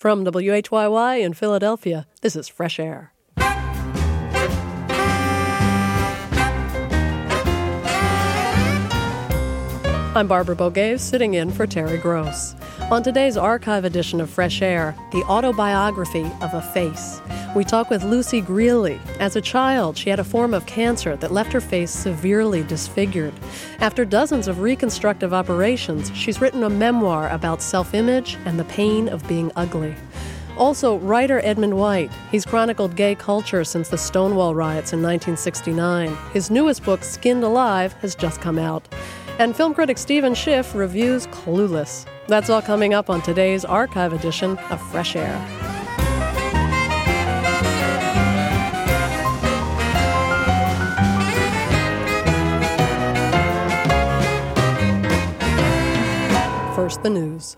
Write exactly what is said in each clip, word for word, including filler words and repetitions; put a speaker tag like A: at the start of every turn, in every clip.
A: From W H Y Y in Philadelphia, this is Fresh Air. I'm Barbara Bogaves, sitting in for Terry Gross. On today's archive edition of Fresh Air, the autobiography of a face. We talk with Lucy Greeley. As a child, she had a form of cancer that left her face severely disfigured. After dozens of reconstructive operations, she's written a memoir about self-image and the pain of being ugly. Also, writer Edmund White. He's chronicled gay culture since the Stonewall riots in nineteen sixty-nine. His newest book, Skinned Alive, has just come out. And film critic Stephen Schiff reviews Clueless. That's all coming up on today's archive edition of Fresh Air. First, the news.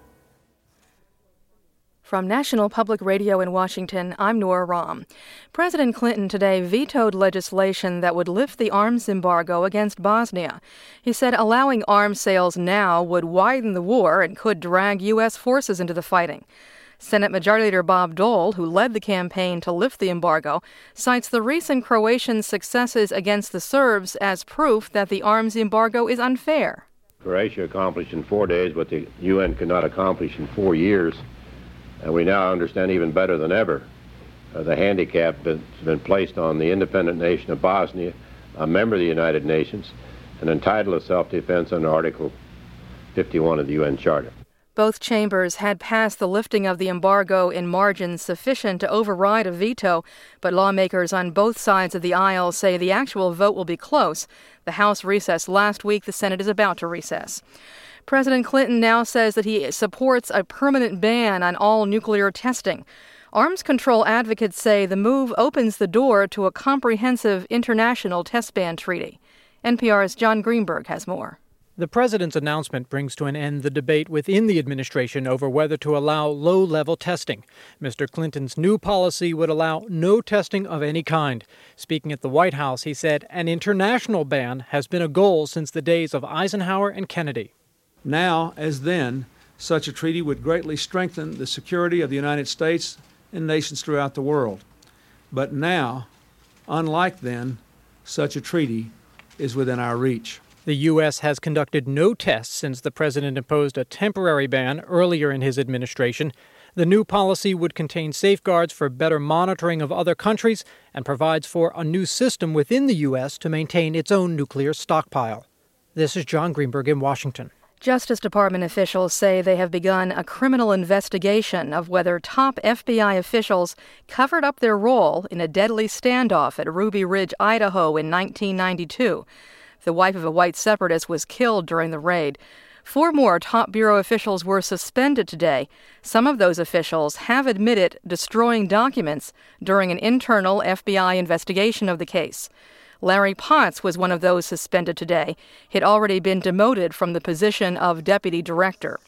B: From National Public Radio in Washington, I'm Nora Rahm. President Clinton today vetoed legislation that would lift the arms embargo against Bosnia. He said allowing arms sales now would widen the war and could drag U S forces into the fighting. Senate Majority Leader Bob Dole, who led the campaign to lift the embargo, cites the recent Croatian successes against the Serbs as proof that the arms embargo is unfair.
C: Croatia accomplished in four days what the U N could not accomplish in four years. And we now understand even better than ever uh, the handicap that's been placed on the independent nation of Bosnia, a member of the United Nations, and entitled to self-defense under Article fifty-one of the U N Charter.
B: Both chambers had passed the lifting of the embargo in margins sufficient to override a veto, but lawmakers on both sides of the aisle say the actual vote will be close. The House recessed last week. The Senate is about to recess. President Clinton now says that he supports a permanent ban on all nuclear testing. Arms control advocates say the move opens the door to a comprehensive international test ban treaty. N P R's John Greenberg has more.
D: The president's announcement brings to an end the debate within the administration over whether to allow low-level testing. Mister Clinton's new policy would allow no testing of any kind. Speaking at the White House, he said an international ban has been a goal since the days of Eisenhower and Kennedy.
E: Now, as then, such a treaty would greatly strengthen the security of the United States and nations throughout the world. But now, unlike then, such a treaty is within our reach.
D: The U S has conducted no tests since the president imposed a temporary ban earlier in his administration. The new policy would contain safeguards for better monitoring of other countries and provides for a new system within the U S to maintain its own nuclear stockpile. This is John Greenberg in Washington.
B: Justice Department officials say they have begun a criminal investigation of whether top F B I officials covered up their role in a deadly standoff at Ruby Ridge, Idaho in nineteen ninety-two. The wife of a white separatist was killed during the raid. Four more top Bureau officials were suspended today. Some of those officials have admitted destroying documents during an internal F B I investigation of the case. Larry Potts was one of those suspended today. He'd already been demoted from the position of deputy director.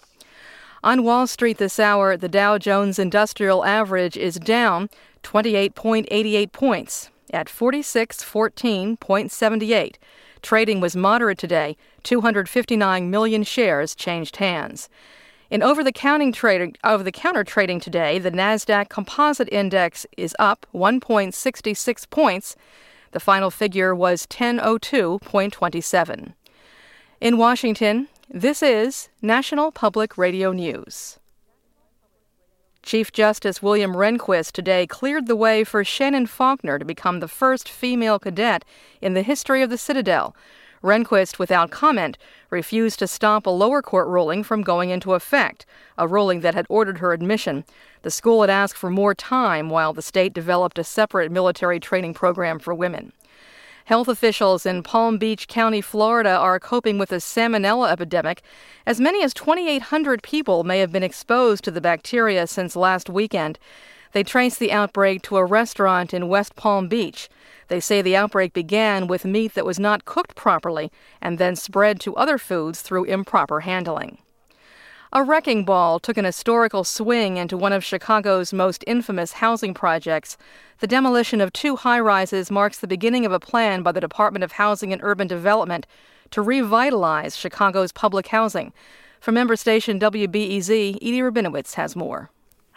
B: On Wall Street this hour, the Dow Jones Industrial Average is down twenty-eight point eight eight points at forty-six fourteen point seven eight. Trading was moderate today. two hundred fifty-nine million shares changed hands. In over-the-counter trading, over-the-counter trading today, the NASDAQ Composite Index is up one point six six points. The final figure was ten oh two point two seven. In Washington, this is National Public Radio News. Chief Justice William Rehnquist today cleared the way for Shannon Faulkner to become the first female cadet in the history of the Citadel. Rehnquist, without comment, refused to stop a lower court ruling from going into effect, a ruling that had ordered her admission. The school had asked for more time while the state developed a separate military training program for women. Health officials in Palm Beach County, Florida, are coping with a salmonella epidemic. As many as twenty-eight hundred people may have been exposed to the bacteria since last weekend. They traced the outbreak to a restaurant in West Palm Beach. They say the outbreak began with meat that was not cooked properly and then spread to other foods through improper handling. A wrecking ball took an historical swing into one of Chicago's most infamous housing projects. The demolition of two high-rises marks the beginning of a plan by the Department of Housing and Urban Development to revitalize Chicago's public housing. From member station W B E Z, Edie Rabinowitz has more.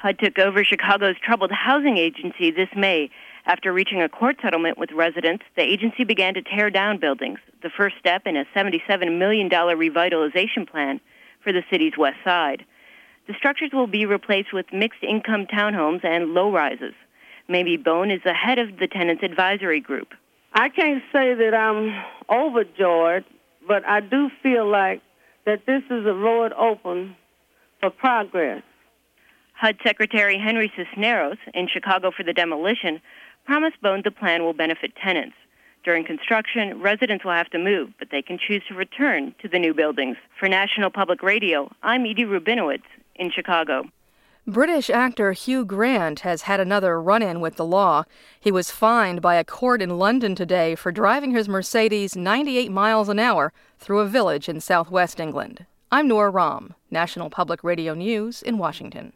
F: H U D took over Chicago's troubled housing agency this May. After reaching a court settlement with residents, the agency began to tear down buildings, the first step in a seventy-seven million dollars revitalization plan for the city's west side. The structures will be replaced with mixed-income townhomes and low-rises. Mamie Bone is the head of the Tenants Advisory Group.
G: I can't say that I'm overjoyed, but I do feel like that this is a road open for progress.
F: H U D Secretary Henry Cisneros, in Chicago for the demolition, promised Bone the plan will benefit tenants. During construction, residents will have to move, but they can choose to return to the new buildings. For National Public Radio, I'm Edie Rubinowitz in Chicago.
B: British actor Hugh Grant has had another run-in with the law. He was fined by a court in London today for driving his Mercedes ninety-eight miles an hour through a village in southwest England. I'm Nora Rahm, National Public Radio News in Washington.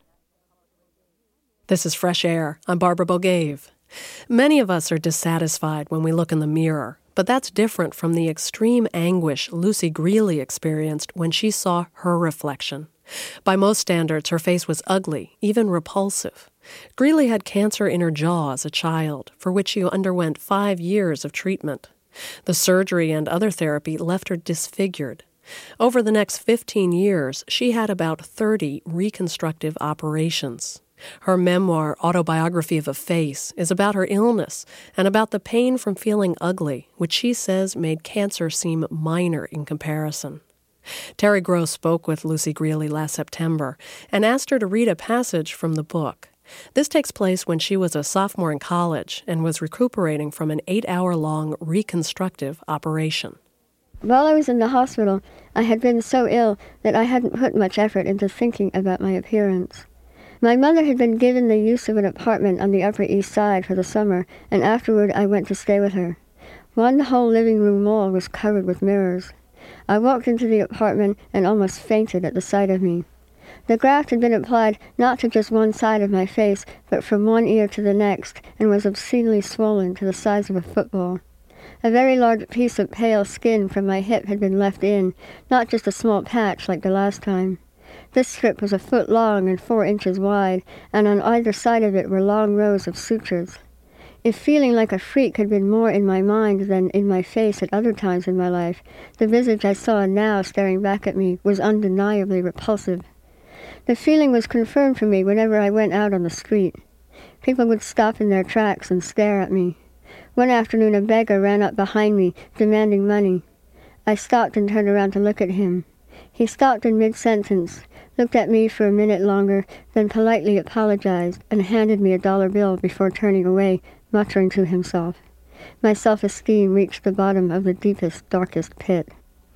A: This is Fresh Air. I'm Barbara Bogave. Many of us are dissatisfied when we look in the mirror, but that's different from the extreme anguish Lucy Greeley experienced when she saw her reflection. By most standards, her face was ugly, even repulsive. Greeley had cancer in her jaw as a child, for which she underwent five years of treatment. The surgery and other therapy left her disfigured. Over the next fifteen years, she had about thirty reconstructive operations. Her memoir, Autobiography of a Face, is about her illness and about the pain from feeling ugly, which she says made cancer seem minor in comparison. Terry Gross spoke with Lucy Greeley last September and asked her to read a passage from the book. This takes place when she was a sophomore in college and was recuperating from an eight-hour-long reconstructive operation.
H: While I was in the hospital, I had been so ill that I hadn't put much effort into thinking about my appearance. My mother had been given the use of an apartment on the Upper East Side for the summer, and afterward I went to stay with her. One whole living room wall was covered with mirrors. I walked into the apartment and almost fainted at the sight of me. The graft had been applied not to just one side of my face, but from one ear to the next, and was obscenely swollen to the size of a football. A very large piece of pale skin from my hip had been left in, not just a small patch like the last time. This strip was a foot long and four inches wide, and on either side of it were long rows of sutures. If feeling like a freak had been more in my mind than in my face at other times in my life, the visage I saw now staring back at me was undeniably repulsive. The feeling was confirmed for me whenever I went out on the street. People would stop in their tracks and stare at me. One afternoon a beggar ran up behind me, demanding money. I stopped and turned around to look at him. He stopped in mid-sentence, looked at me for a minute longer, then politely apologized and handed me a dollar bill before turning away, muttering to himself. My self-esteem reached the bottom of the deepest, darkest pit.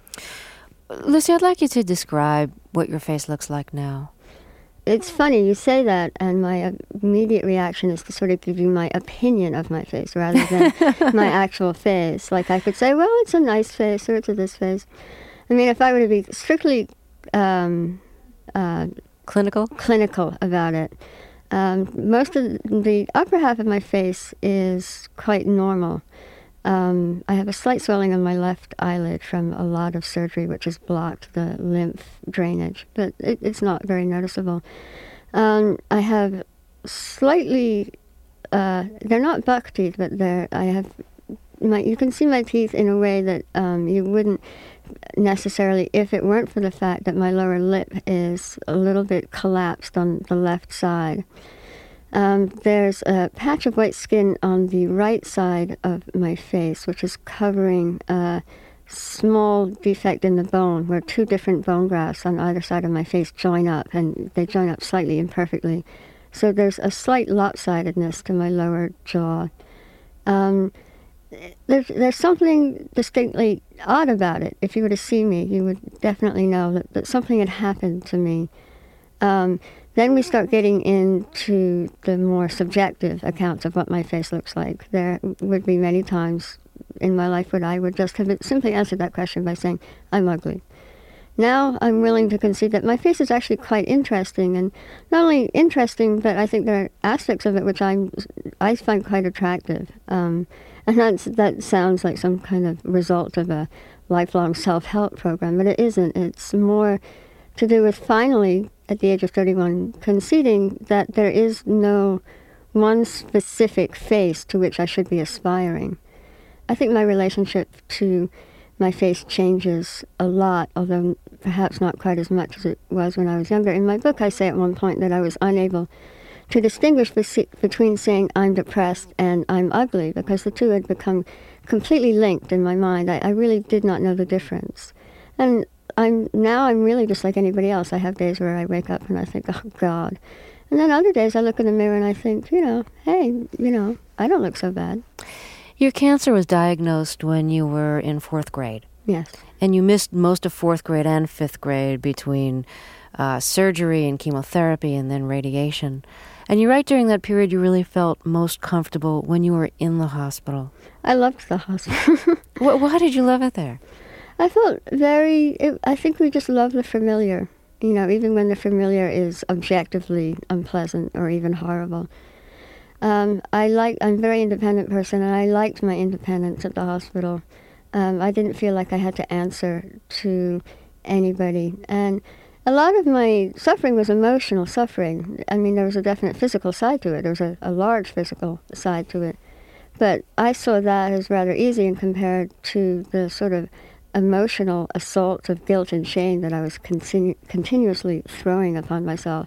I: Lucy, I'd like you to describe what your face looks like now.
H: It's funny you say that, and my immediate reaction is to sort of give you my opinion of my face rather than my actual face. Like I could say, well, it's a nice face or it's a this face. I mean, if I were to be strictly um, uh,
I: clinical
H: clinical about it, um, most of the, the upper half of my face is quite normal. Um, I have a slight swelling on my left eyelid from a lot of surgery, which has blocked the lymph drainage, but it, it's not very noticeable. Um, I have slightly, uh, they're not buck teeth, but they're, I have, my, you can see my teeth in a way that um, you wouldn't necessarily if it weren't for the fact that my lower lip is a little bit collapsed on the left side. Um, there's a patch of white skin on the right side of my face, which is covering a small defect in the bone where two different bone grafts on either side of my face join up, and they join up slightly imperfectly. So there's a slight lopsidedness to my lower jaw. Um, there's, there's something distinctly odd about it. If you were to see me, you would definitely know that, that something had happened to me. Um, Then we start getting into the more subjective accounts of what my face looks like. There would be many times in my life when I would just have simply answered that question by saying, I'm ugly. Now I'm willing to concede that my face is actually quite interesting, and not only interesting, but I think there are aspects of it which I'm, I find quite attractive. Um, and that's, that sounds like some kind of result of a lifelong self-help program, but it isn't. It's more to do with finally at the age of thirty-one, conceding that there is no one specific face to which I should be aspiring. I think my relationship to my face changes a lot, although perhaps not quite as much as it was when I was younger. In my book, I say at one point that I was unable to distinguish besi- between saying I'm depressed and I'm ugly, because the two had become completely linked in my mind. I, I really did not know the difference. And I'm now I'm really just like anybody else. I have days where I wake up and I think, oh, God. And then other days I look in the mirror and I think, you know, hey, you know, I don't look so bad.
I: Your cancer was diagnosed when you were in fourth grade.
H: Yes.
I: And you missed most of fourth grade and fifth grade between uh, surgery and chemotherapy and then radiation. And you write during that period you really felt most comfortable when you were in the hospital.
H: I loved the hospital.
I: Why did you love it there?
H: I felt very, it, I think we just love the familiar, you know, even when the familiar is objectively unpleasant or even horrible. Um, I like, I'm a very independent person, and I liked my independence at the hospital. Um, I didn't feel like I had to answer to anybody. And a lot of my suffering was emotional suffering. I mean, there was a definite physical side to it. There was a, a large physical side to it. But I saw that as rather easy and compared to the sort of emotional assault of guilt and shame that I was continu- continuously throwing upon myself.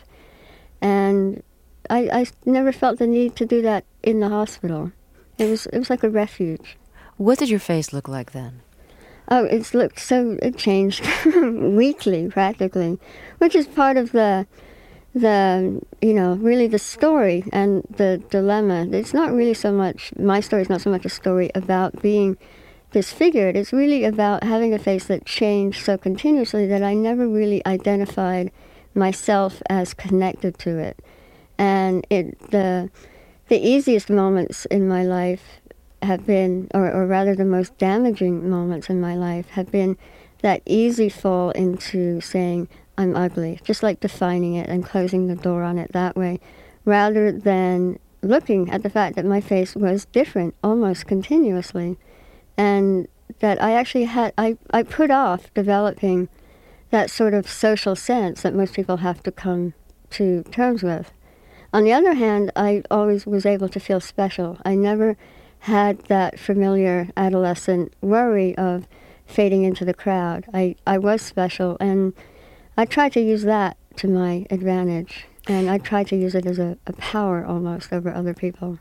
H: And I, I never felt the need to do that in the hospital. It was it was like a refuge.
I: What did your face look like then?
H: Oh, it's looked so, it changed weekly, practically, which is part of the, the, you know, really the story and the dilemma. It's not really so much, my story is not so much a story about being disfigured. It's really about having a face that changed so continuously that I never really identified myself as connected to it. And it the the easiest moments in my life have been, or, or rather the most damaging moments in my life, have been that easy fall into saying, I'm ugly, just like defining it and closing the door on it that way, rather than looking at the fact that my face was different almost continuously. And that I actually had, I, I put off developing that sort of social sense that most people have to come to terms with. On the other hand, I always was able to feel special. I never had that familiar adolescent worry of fading into the crowd. I, I was special, and I tried to use that to my advantage, and I tried to use it as a, a power almost over other people.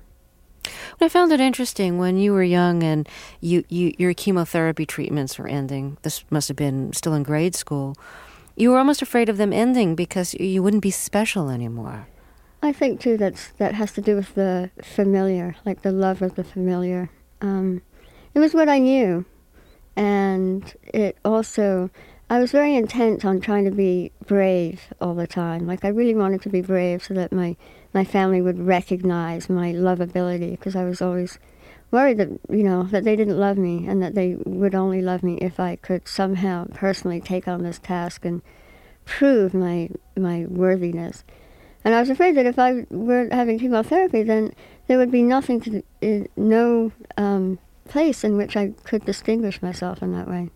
I: I found it interesting when you were young and you, you your chemotherapy treatments were ending. This must have been still in grade school. You were almost afraid of them ending because you wouldn't be special anymore.
H: I think, too, that's, that has to do with the familiar, like the love of the familiar. Um, it was what I knew. And it also, I was very intent on trying to be brave all the time. Like, I really wanted to be brave so that my, my family would recognize my lovability, because I was always worried that, you know, that they didn't love me and that they would only love me if I could somehow personally take on this task and prove my my worthiness. And I was afraid that if I were having chemotherapy, then there would be nothing to, uh, no um, place in which I could distinguish myself in that way.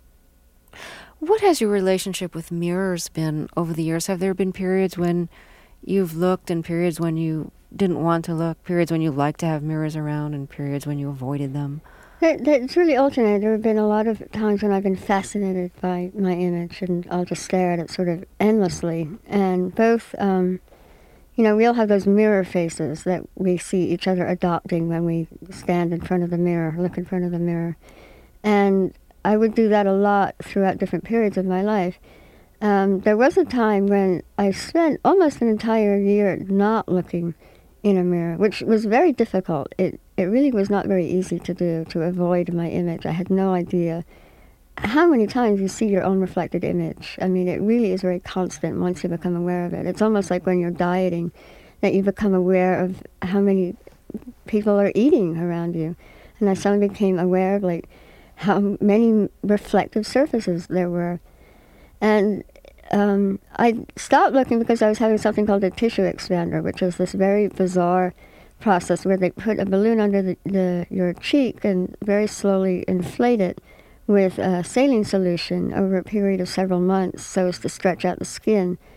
I: What has your relationship with mirrors been over the years? Have there been periods when you've looked and periods when you didn't want to look, periods when you liked to have mirrors around and periods when you avoided them?
H: It, it's really alternated. There have been a lot of times when I've been fascinated by my image, and I'll just stare at it sort of endlessly. And both... Um, You know, we all have those mirror faces that we see each other adopting when we stand in front of the mirror, look in front of the mirror. And I would do that a lot throughout different periods of my life. Um, there was a time when I spent almost an entire year not looking in a mirror, which was very difficult. It, it really was not very easy to do, to avoid my image. I had no idea how many times you see your own reflected image. I mean, it really is very constant once you become aware of it. It's almost like when you're dieting, that you become aware of how many people are eating around you. And I suddenly became aware of, like, how many reflective surfaces there were. And um, I stopped looking because I was having something called a tissue expander, which is this very bizarre process where they put a balloon under the, the, your cheek and very slowly inflate it with a saline solution over a period of several months so as to stretch out the skin.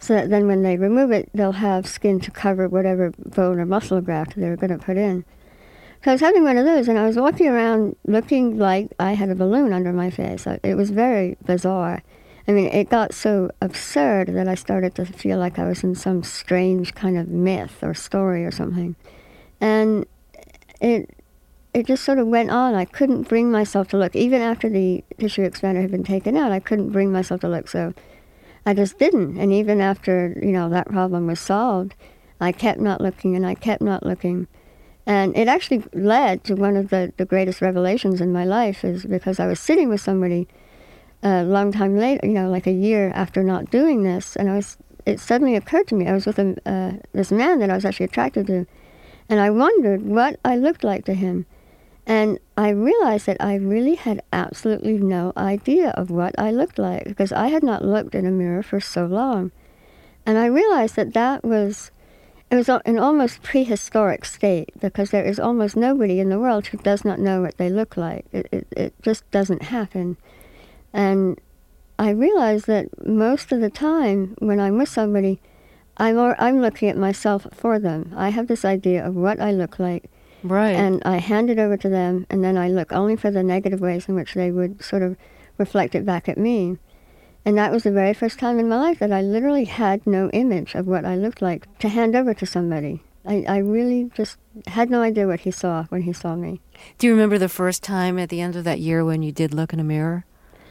H: so that then when they remove it, they'll have skin to cover whatever bone or muscle graft they're going to put in. So I was having one of those, and I was walking around looking like I had a balloon under my face. It was very bizarre. I mean, it got so absurd that I started to feel like I was in some strange kind of myth or story or something. And it it just sort of went on. I couldn't bring myself to look. Even after the tissue expander had been taken out, I couldn't bring myself to look. So I just didn't. And even after, you know, that problem was solved, I kept not looking and I kept not looking. And it actually led to one of the, the greatest revelations in my life, is because I was sitting with somebody a long time later, you know, like a year after not doing this, and I was, it suddenly occurred to me, I was with a, uh, this man that I was actually attracted to, and I wondered what I looked like to him. And I realized that I really had absolutely no idea of what I looked like, because I had not looked in a mirror for so long. And I realized that that was... It was an almost prehistoric state, because there is almost nobody in the world who does not know what they look like. It, it, it just doesn't happen. And I realized that most of the time when I'm with somebody, I'm, or, I'm looking at myself for them. I have this idea of what I look like.
I: Right.
H: And I hand it over to them, and then I look only for the negative ways in which they would sort of reflect it back at me. And that was the very first time in my life that I literally had no image of what I looked like to hand over to somebody. I, I really just had no idea what he saw when he saw me.
I: Do you remember the first time at the end of that year when you did look in a mirror?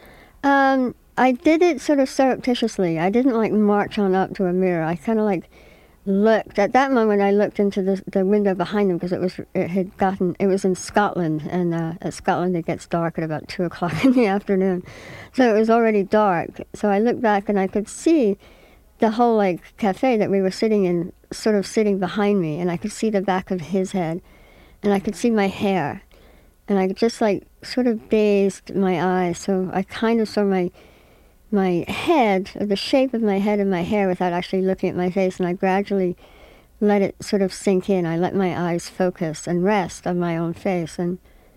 H: Um, I did it sort of surreptitiously. I didn't like march on up to a mirror. I kind of like looked. At that moment, I looked into the, the window behind him, because it was it had gotten it was in Scotland, and uh, at Scotland it gets dark at about two o'clock in the afternoon, so it was already dark. So I looked back and I could see the whole like cafe that we were sitting in, sort of sitting behind me, and I could see the back of his head, and I could see my hair, and I just like sort of dazed my eyes. So I kind of saw my. my head, or the shape of my head and my hair, without actually looking at my face, and I gradually let it sort of sink in. I let my eyes focus and rest on my own face, and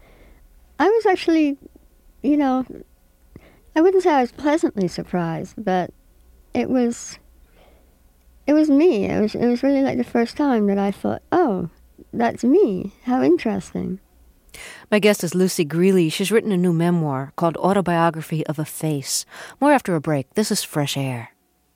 H: I was actually, you know, I wouldn't say I was pleasantly surprised, but it was, it was me. It was, it was really like the first time that I thought, oh, that's me. How interesting.
I: My guest is Lucy Greeley. She's written a new memoir called Autobiography of a Face. More after a break. This is Fresh Air.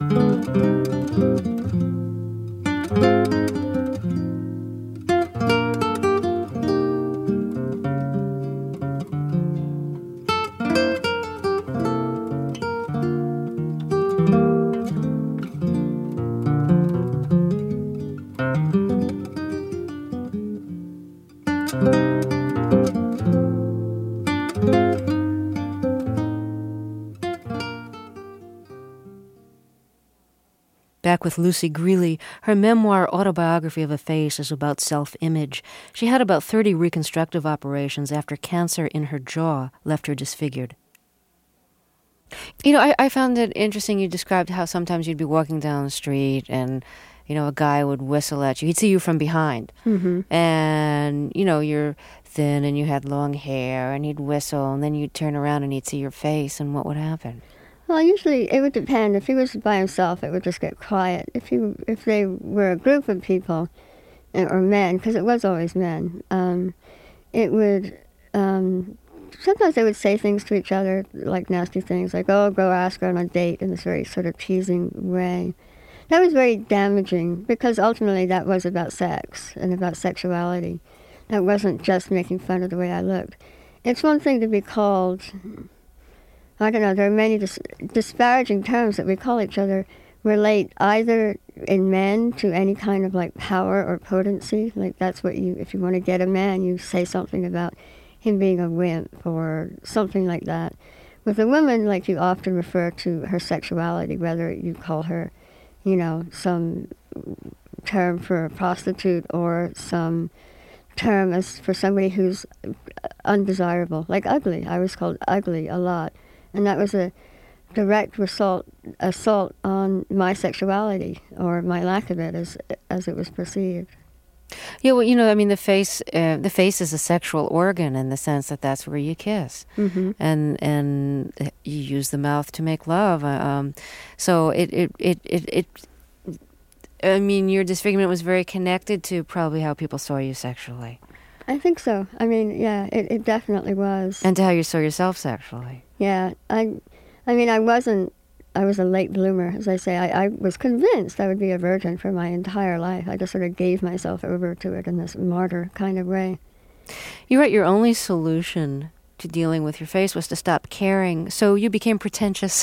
I: Back with Lucy Greeley. Her memoir, Autobiography of a Face, is about self-image. She had about thirty reconstructive operations after cancer in her jaw left her disfigured. You know, I, I found it interesting you described how sometimes you'd be walking down the street and, you know, a guy would whistle at you. He'd see you from behind.
H: Mm-hmm.
I: And, you know, you're thin and you had long hair, and he'd whistle, and then you'd turn around and he'd see your face, and what would happen?
H: Well, usually it would depend. If he was by himself, it would just get quiet. If he, if they were a group of people, or men, because it was always men, um, it would, um, sometimes they would say things to each other, like nasty things, like, oh, go ask her on a date, in this very sort of teasing way. That was very damaging, because ultimately that was about sex and about sexuality. That wasn't just making fun of the way I looked. It's one thing to be called... I don't know, there are many dis- disparaging terms that we call each other relate either in men to any kind of like power or potency. Like that's what you, if you want to get a man, you say something about him being a wimp or something like that. With a woman, like you often refer to her sexuality, whether you call her, you know, some term for a prostitute or some term as for somebody who's undesirable, like ugly. I was called ugly a lot. And that was a direct assault, assault on my sexuality, or my lack of it, as as it was perceived.
I: Yeah, well, you know, I mean, the face, uh, the face is a sexual organ in the sense that that's where you kiss,
H: mm-hmm.
I: and and you use the mouth to make love. Um, so it it, it it it I mean, your disfigurement was very connected to probably how people saw you sexually.
H: I think so. I mean, yeah, it, it definitely was.
I: And to how you saw yourself sexually.
H: Yeah, I, I mean, I wasn't, I was a late bloomer, as I say. I, I was convinced I would be a virgin for my entire life. I just sort of gave myself over to it in this martyr kind of way.
I: You write your only solution to dealing with your face was to stop caring, so you became pretentious.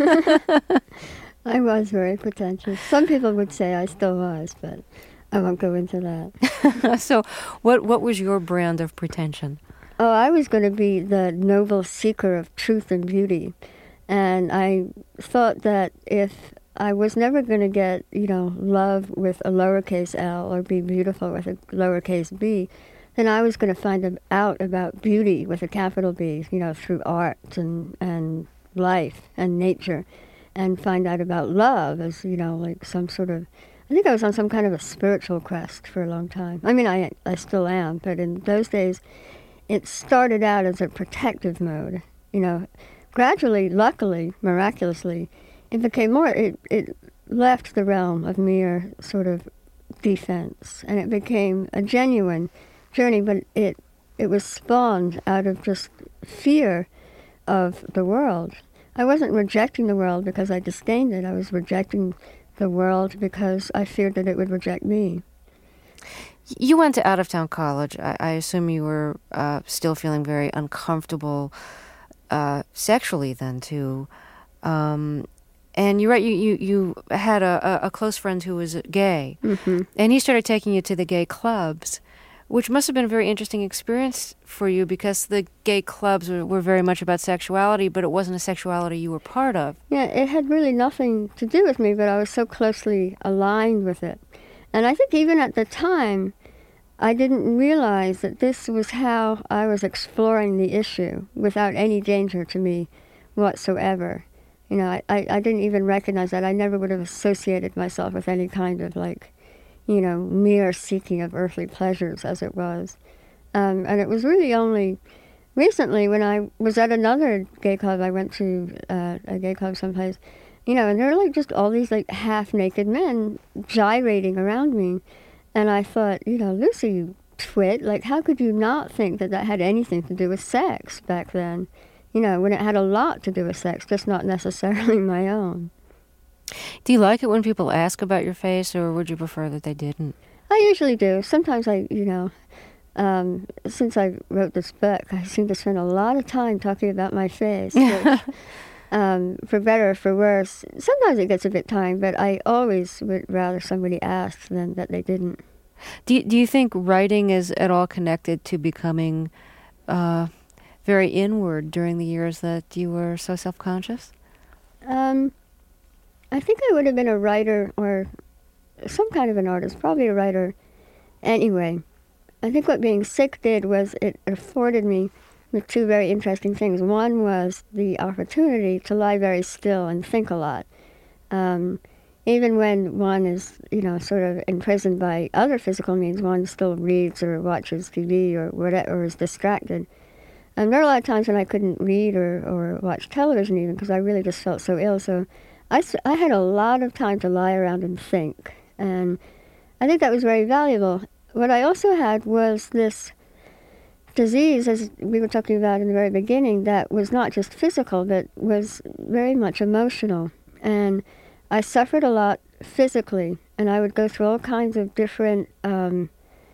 H: I was very pretentious. Some people would say I still was, but I won't go into that.
I: So what what was your brand of pretension?
H: Oh, I was going to be the noble seeker of truth and beauty. And I thought that if I was never going to get, you know, love with a lowercase l or be beautiful with a lowercase b, then I was going to find out about beauty with a capital B, you know, through art and, and life and nature, and find out about love as, you know, like some sort of, I think I was on some kind of a spiritual quest for a long time. I mean, I, I still am, but in those days, it started out as a protective mode, you know. Gradually, luckily, miraculously, it became more, it, it left the realm of mere sort of defense, and it became a genuine journey, but it it was spawned out of just fear of the world. I wasn't rejecting the world because I disdained it. I was rejecting the world because I feared that it would reject me.
I: You went to out-of-town college. I, I assume you were uh, still feeling very uncomfortable uh, sexually then, too. Um, and you're right, you, you, you had a, a close friend who was gay,
H: mm-hmm.
I: and he started taking you to the gay clubs, which must have been a very interesting experience for you because the gay clubs were, were very much about sexuality, but it wasn't a sexuality you were part of.
H: Yeah, it had really nothing to do with me, but I was so closely aligned with it. And I think even at the time, I didn't realize that this was how I was exploring the issue without any danger to me whatsoever. You know, I, I, I didn't even recognize that. I never would have associated myself with any kind of, like, you know, mere seeking of earthly pleasures as it was. Um, and it was really only recently when I was at another gay club, I went to uh, a gay club someplace, you know, and there were like just all these like half-naked men gyrating around me. And I thought, you know, Lucy, you twit, like how could you not think that that had anything to do with sex back then? You know, when it had a lot to do with sex, just not necessarily my own.
I: Do you like it when people ask about your face, or would you prefer that they didn't?
H: I usually do. Sometimes I, you know, um, since I wrote this book, I seem to spend a lot of time talking about my face, which, um, for better or for worse. Sometimes it gets a bit tiring, but I always would rather somebody asked than that they didn't.
I: Do you, do you think writing is at all connected to becoming uh, very inward during the years that you were so self-conscious?
H: Um... I think I would have been a writer or some kind of an artist, probably a writer anyway. I think what being sick did was it afforded me with two very interesting things. One was the opportunity to lie very still and think a lot. Um, even when one is, you know, sort of imprisoned by other physical means, one still reads or watches T V or whatever, or is distracted. And there were a lot of times when I couldn't read or, or watch television even because I really just felt so ill. So I, I had a lot of time to lie around and think, and I think that was very valuable. What I also had was this disease, as we were talking about in the very beginning, that was not just physical, but was very much emotional. And I suffered a lot physically, and I would go through all kinds of different um,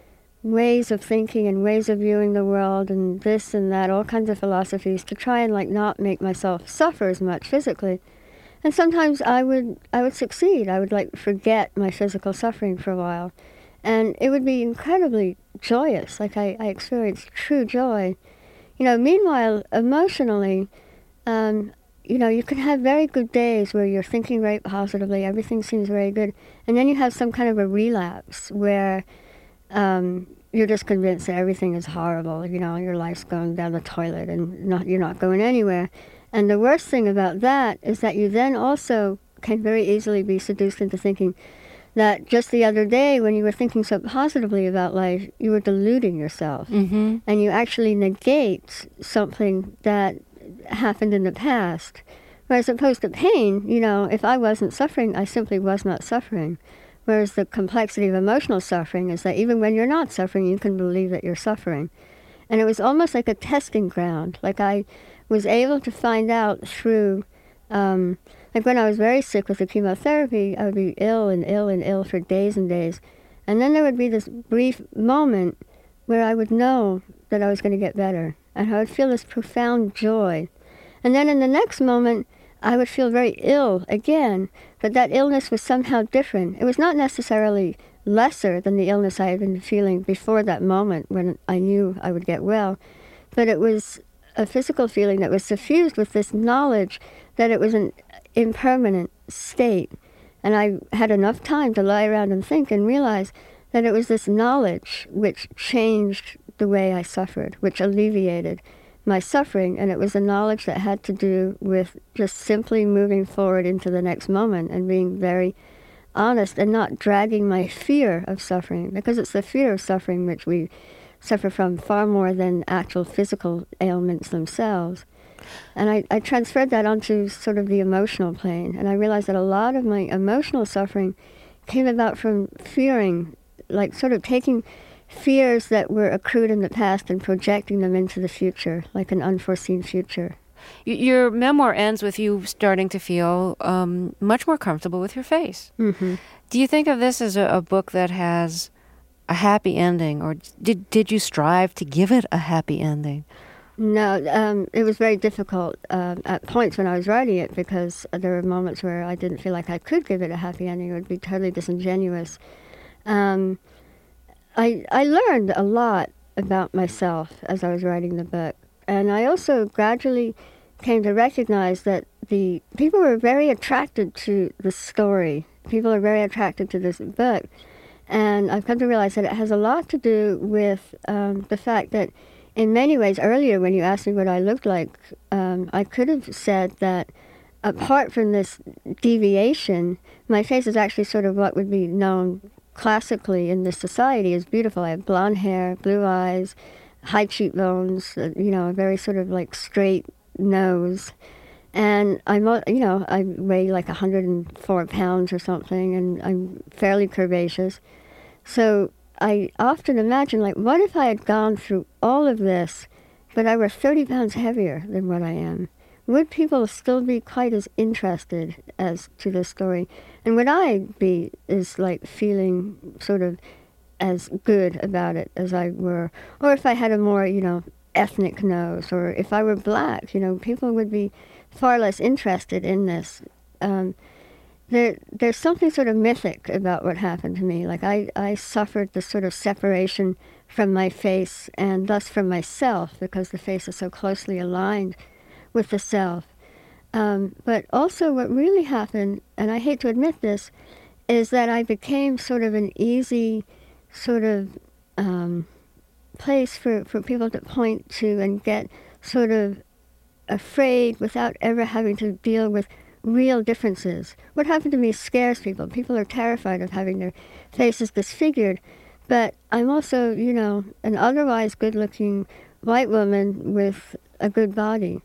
H: ways of thinking and ways of viewing the world and this and that, all kinds of philosophies to try and like not make myself suffer as much physically. And sometimes I would I would succeed. I would like forget my physical suffering for a while. And it would be incredibly joyous. Like I, I experienced true joy. You know, meanwhile, emotionally, um, you know, you can have very good days where you're thinking very positively, everything seems very good. And then you have some kind of a relapse where um, you're just convinced that everything is horrible. You know, your life's going down the toilet and not you're not going anywhere. And the worst thing about that is that you then also can very easily be seduced into thinking that just the other day when you were thinking so positively about life, you were deluding yourself.
I: Mm-hmm.
H: And you actually negate something that happened in the past. Whereas opposed to pain, you know, if I wasn't suffering, I simply was not suffering. Whereas the complexity of emotional suffering is that even when you're not suffering, you can believe that you're suffering. And it was almost like a testing ground. Like I was able to find out through, um, like when I was very sick with the chemotherapy, I would be ill and ill and ill for days and days. And then there would be this brief moment where I would know that I was going to get better. And I would feel this profound joy. And then in the next moment, I would feel very ill again. But that illness was somehow different. It was not necessarily lesser than the illness I had been feeling before that moment when I knew I would get well. But it was a physical feeling that was suffused with this knowledge that it was an impermanent state. And I had enough time to lie around and think and realize that it was this knowledge which changed the way I suffered, which alleviated my suffering. And it was a knowledge that had to do with just simply moving forward into the next moment and being very honest and not dragging my fear of suffering, because it's the fear of suffering which we suffer from far more than actual physical ailments themselves. And I, I transferred that onto sort of the emotional plane, and I realized that a lot of my emotional suffering came about from fearing, like sort of taking fears that were accrued in the past and projecting them into the future, like an unforeseen future.
I: Your memoir ends with you starting to feel um, much more comfortable with your face.
H: Mm-hmm.
I: Do you think of this as a, a book that has a happy ending, or did did you strive to give it a happy ending?
H: No, um, it was very difficult uh, at points when I was writing it, because there were moments where I didn't feel like I could give it a happy ending. It would be totally disingenuous. Um, I I learned a lot about myself as I was writing the book, and I also gradually came to recognize that the people were very attracted to the story. People are very attracted to this book, and I've come to realize that it has a lot to do with um, the fact that in many ways, earlier when you asked me what I looked like, um, I could have said that apart from this deviation, my face is actually sort of what would be known classically in this society as beautiful. I have blonde hair, blue eyes, high cheekbones, uh, you know, a very sort of like straight nose. And I'm, you know, I weigh like one hundred four pounds or something, and I'm fairly curvaceous. So I often imagine, like, what if I had gone through all of this, but I were thirty pounds heavier than what I am? Would people still be quite as interested as to this story? And would I be as, like, feeling sort of as good about it as I were? Or if I had a more, you know, ethnic nose, or if I were black, you know, people would be far less interested in this. Um, There, there's something sort of mythic about what happened to me. Like I, I suffered this sort of separation from my face and thus from myself, because the face is so closely aligned with the self. Um, but also what really happened, and I hate to admit this, is that I became sort of an easy sort of um, place for, for people to point to and get sort of afraid without ever having to deal with real differences. What happened to me scares people. People are terrified of having their faces disfigured. But I'm also, you know, an otherwise good-looking white woman with a good body.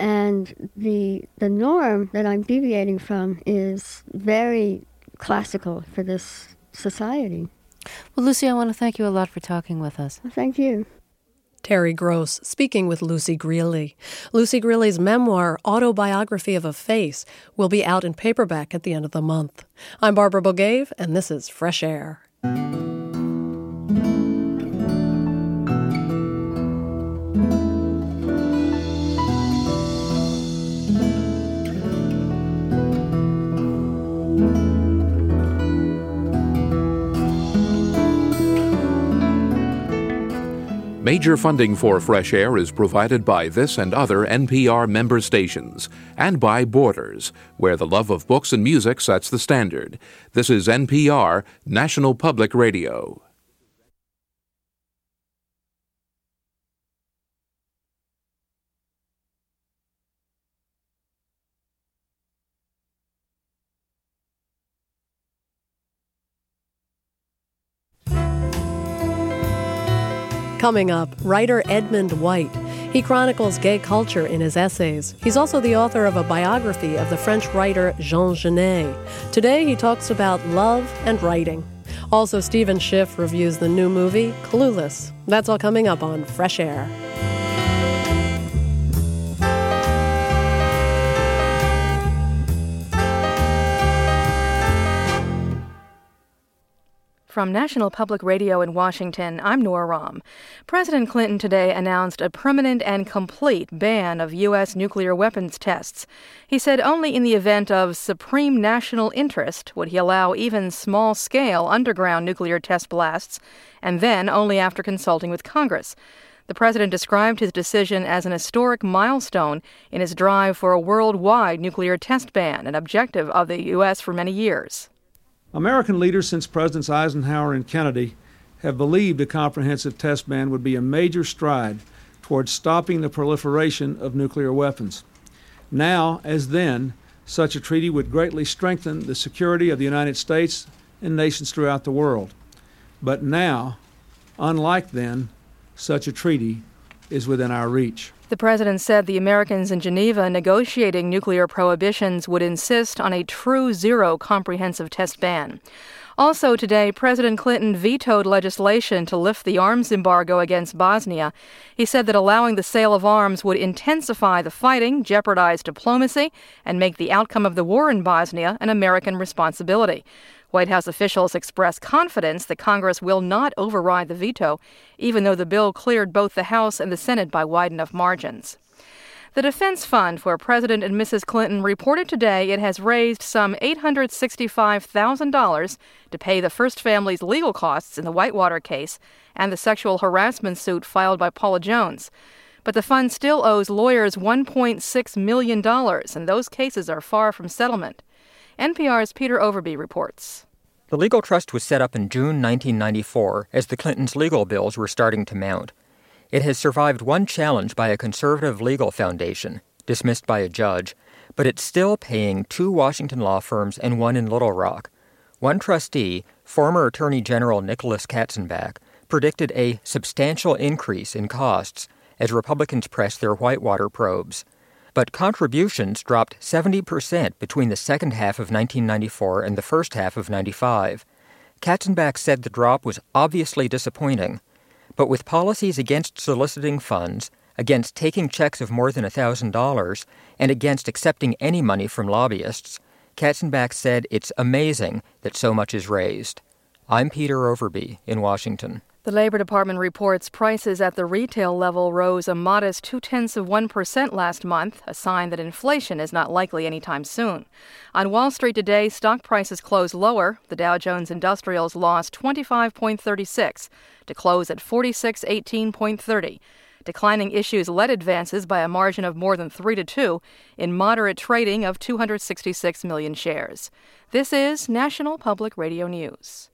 H: And the the norm that I'm deviating from is very classical for this society.
I: Well, Lucy, I want to thank you a lot for talking with us.
H: Well, thank you.
A: Terry Gross speaking with Lucy Greeley. Lucy Greeley's memoir, Autobiography of a Face, will be out in paperback at the end of the month. I'm Barbara Bogave, and this is Fresh Air.
J: Major funding for Fresh Air is provided by this and other N P R member stations, and by Borders, where the love of books and music sets the standard. This is N P R, National Public Radio.
A: Coming up, writer Edmund White. He chronicles gay culture in his essays. He's also the author of a biography of the French writer Jean Genet. Today he talks about love and writing. Also, Stephen Schiff reviews the new movie, Clueless. That's all coming up on Fresh Air.
B: From National Public Radio in Washington, I'm Nora Rahm. President Clinton today announced a permanent and complete ban of U S nuclear weapons tests. He said only in the event of supreme national interest would he allow even small-scale underground nuclear test blasts, and then only after consulting with Congress. The president described his decision as an historic milestone in his drive for a worldwide nuclear test ban, an objective of the U S for many years.
E: American leaders since Presidents Eisenhower and Kennedy have believed a comprehensive test ban would be a major stride towards stopping the proliferation of nuclear weapons. Now, as then, such a treaty would greatly strengthen the security of the United States and nations throughout the world. But now, unlike then, such a treaty is within our reach.
B: The president said the Americans in Geneva negotiating nuclear prohibitions would insist on a true zero comprehensive test ban. Also today, President Clinton vetoed legislation to lift the arms embargo against Bosnia. He said that allowing the sale of arms would intensify the fighting, jeopardize diplomacy, and make the outcome of the war in Bosnia an American responsibility. White House officials expressed confidence that Congress will not override the veto, even though the bill cleared both the House and the Senate by wide enough margins. The Defense Fund for President and Missus Clinton reported today it has raised some eight hundred sixty-five thousand dollars to pay the first family's legal costs in the Whitewater case and the sexual harassment suit filed by Paula Jones. But the fund still owes lawyers one point six million dollars, and those cases are far from settlement. N P R's Peter Overby reports.
K: The legal trust was set up in June nineteen ninety-four as the Clintons' legal bills were starting to mount. It has survived one challenge by a conservative legal foundation, dismissed by a judge, but it's still paying two Washington law firms and one in Little Rock. One trustee, former Attorney General Nicholas Katzenbach, predicted a substantial increase in costs as Republicans press their Whitewater probes. But contributions dropped seventy percent between the second half of nineteen ninety-four and the first half of ninety-five. Katzenbach said the drop was obviously disappointing. But with policies against soliciting funds, against taking checks of more than one thousand dollars, and against accepting any money from lobbyists, Katzenbach said it's amazing that so much is raised. I'm Peter Overby in Washington.
B: The Labor Department reports prices at the retail level rose a modest two-tenths of one percent last month, a sign that inflation is not likely anytime soon. On Wall Street today, stock prices closed lower. The Dow Jones Industrials lost twenty-five point three six to close at forty-six eighteen point three. Declining issues led advances by a margin of more than three to two in moderate trading of two hundred sixty-six million shares. This is National Public Radio News.